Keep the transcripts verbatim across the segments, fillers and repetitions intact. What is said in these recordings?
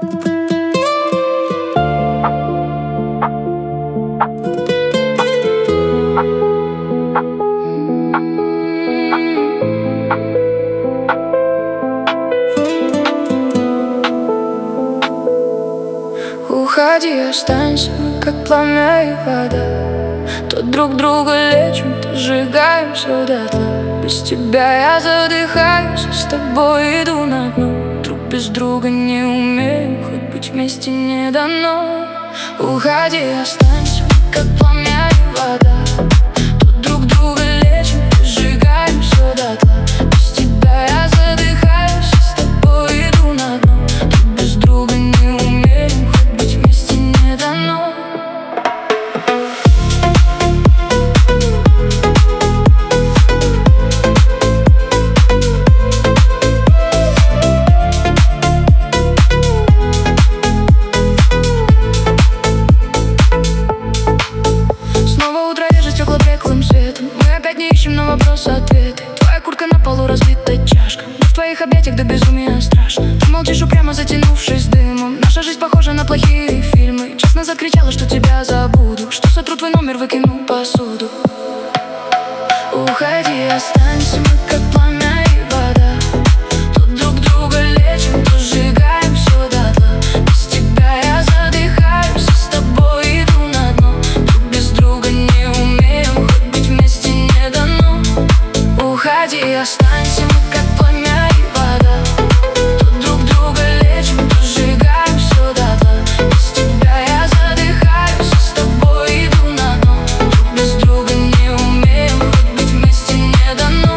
Уходи, останься, мы как пламя и вода. То друг друга лечим, то сжигаем все дотла. Без тебя я задыхаюсь, а с тобой иду на дно. Друг без друга не умеем, хоть быть вместе не дано. Уходи, останься, мы как пламя и вода. То друг друга лечим, то сжигаем все дотла. Без тебя я задыхаюсь, а с тобой иду на дно. Друг без друга не умеем, хоть быть вместе не дано. Мы опять не ищем на вопросы ответы. Твоя куртка на полу, разбита чашка. Но в твоих объятиях до безумия страшно. Ты молчишь, упрямо затянувшись дымом. Наша жизнь похожа на плохие фильмы. Час назад кричала, что тебя забуду, что сотру твой номер, выкину посуду. Уходи, останься, мы как пламя и вода. То друг друга лечим, то сжигаем все дотла. Без тебя я задыхаюсь, а с тобой иду на дно. Друг без друга не умеем, хоть быть вместе не дано. Уходи, останься, мы как пламя и вода. То друг друга лечим, то сжигаем все дотла. Без тебя я задыхаюсь, а с тобой иду на дно. Друг без друга не умеем, хоть быть вместе не дано.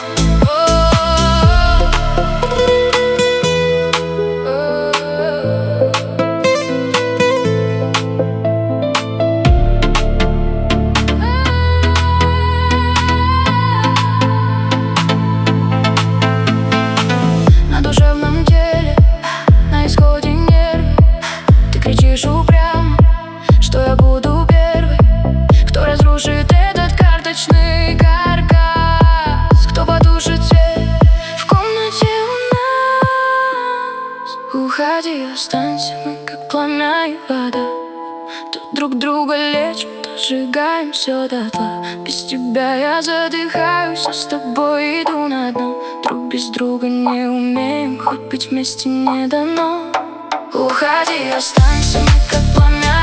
На душевном деле, на исходе нервы. Ты кричишь упрямо, что я буду первый, кто разрушит этот карточный каркас, кто потушит свет в комнате у нас. Уходи, останься, мы как пламя и вода. То друг друга лечим, то сжигаем все дотла. Без тебя я задыхаюсь, а с тобой иду на дно. Друг без друга не умеем, хоть быть вместе не дано. Уходи, останься, мы как пламя